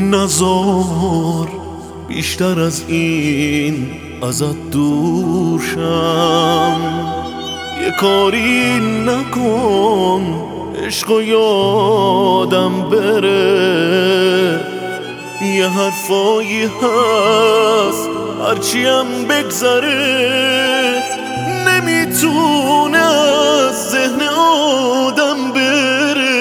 نزار بیشتر از این ازت دور شم. یه کاری نکن عشقو یادم بره، یه حرفایی هست هرچیم بگذره نمیتونه از ذهن آدم بره.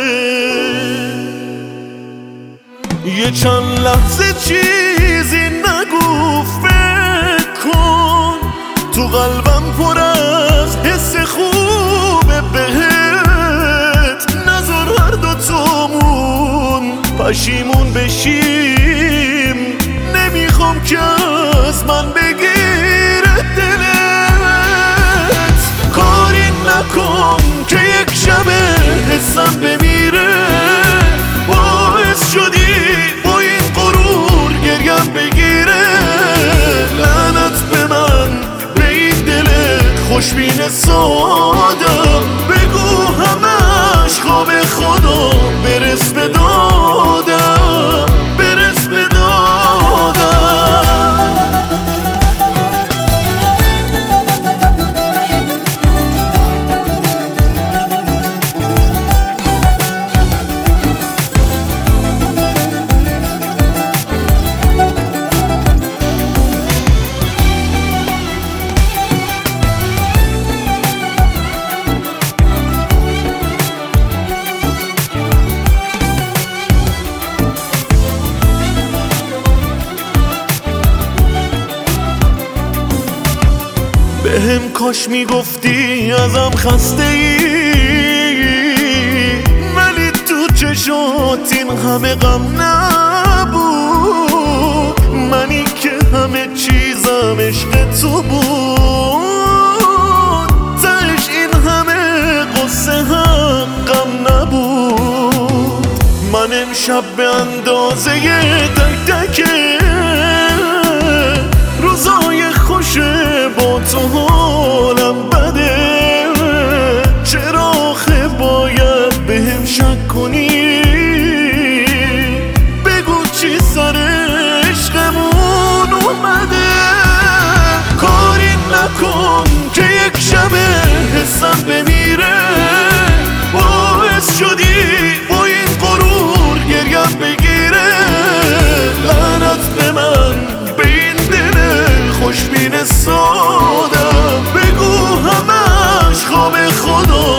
یه چند لحظه چیزی نگو، فکر کن تو قلبم پر از حس خوبه بهت. نذار هر دوتامون پشیمون بشیم، نمیخوام که از من بگیره دلت. کاری نکن که یک شبه حسم بمیره، باعث شدی با این غرور گریم بگیره. لعنت به من، به این دلت خوشبین سادم. بگو همش خواب خدا، برس به دادم، برس به دادم. بهم کاش میگفتی ازم خسته ای، ولی تو چشات این همه غم نبود. منی که همه چیزم عشق تو بود، تهش این همه قصه حقم نبود. من امشب به اندازه تک تک روزای خوش با تو حالم بده. چرا آخه باید بهم شک کنی؟ بگو چی سر عشقمون اومده. کاری نکن که یک شبه حسم بمیره، باعث شدی با این غرور گریم بگیره. لعنت به من، به این دل خوشبین سادم. بگو همش خواب خدا،